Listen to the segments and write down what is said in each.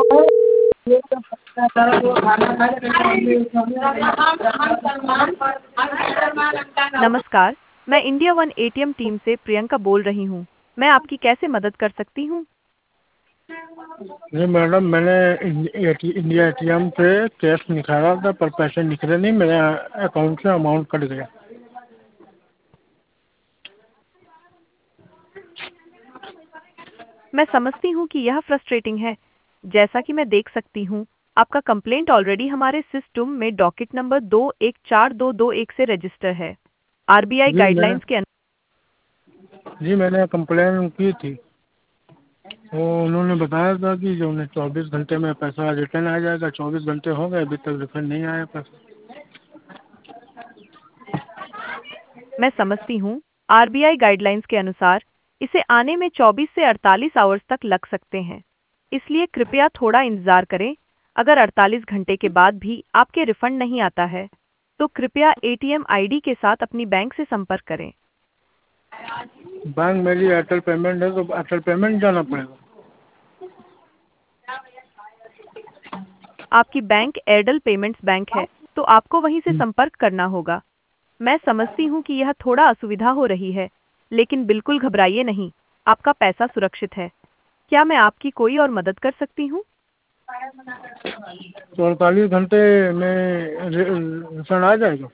नमस्कार, मैं India one ATM team से प्रियंका बोल रही हूँ। मैं आपकी कैसे मदद कर सकती हूँ? नहीं मैडम, मैंने इंडिया एटीएम से कैश निकाला था पर पैसे निकले नहीं, मेरे अकाउंट से अमाउंट कट गया। मैं समझती हूँ कि यह फ्रस्ट्रेटिंग है। जैसा कि मैं देख सकती हूँ, आपका कंप्लेंट ऑलरेडी हमारे सिस्टम में डॉकेट नंबर 214221 से रजिस्टर है। आरबीआई जी मैंने गाइडलाइंस के जी मैंने कंप्लेन की थी। तो उन्होंने बताया था कि जो उन्हें 24 घंटे में पैसा रिटर्न आ जाएगा। 24 घंटे हो गए, अभी तक रिफंड नहीं आया पैसा। मैं समझती हूँ। आरबीआई गाइडलाइंस के अनुसार इसे आने में 24 से 48 आवर्स तक लग सकते हैं। इसलिए कृपया थोड़ा इंतजार करें। अगर 48 घंटे के बाद भी आपके रिफंड नहीं आता है, तो कृपया एटीएम आईडी के साथ अपनी बैंक से संपर्क करें। बैंक मेरी एयरटेल पेमेंट है, तो एयरटेल पेमेंट जाना पड़ेगा। आपकी बैंक एयरटेल पेमेंट्स बैंक है, तो आपको वहीं से संपर्क करना होगा। मैं समझती हूँ कि यह थोड़ा असुविधा हो रही है, लेकिन बिल्कुल घबराइए नहीं। आपका पैसा सुरक्षित है। क्या मैं आपकी कोई और मदद कर सकती हूँ? तो 48 घंटे में रिफंड आ जाएगा?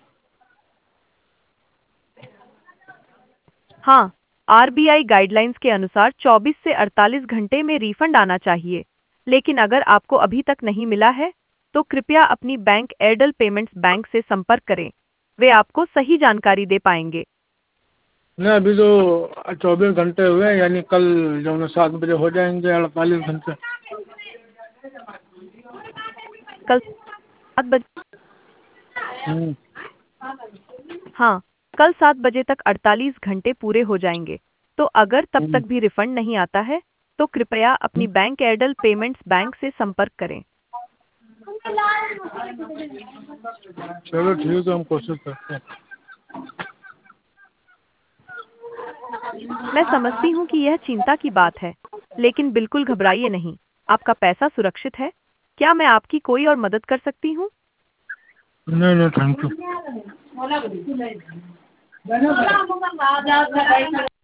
हाँ, आरबीआई गाइडलाइंस के अनुसार 24 से 48 घंटे में रिफंड आना चाहिए। लेकिन अगर आपको अभी तक नहीं मिला है, तो कृपया अपनी बैंक एयरटेल पेमेंट्स बैंक से संपर्क करें। वे आपको सही जानकारी दे पाएंगे। नहीं, अभी तो 24 घंटे हुए हैं, यानी कल जो है 7 बजे हो जाएंगे 48 घंटे। कल 7 बजे? हम्म। हाँ, कल 7 बजे तक 48 घंटे पूरे हो जाएंगे। तो अगर तब हम्म। तक भी रिफंड नहीं आता है, तो कृपया अपनी बैंक एयरटेल पेमेंट्स बैंक से संपर्क करें। चलो ठीक है, हम कोशिश करते हैं। मैं समझती हूँ कि यह चिंता की बात है, लेकिन बिल्कुल घबराइए नहीं। आपका पैसा सुरक्षित है। क्या मैं आपकी कोई और मदद कर सकती हूँ? नहीं नहीं, थैंक यू।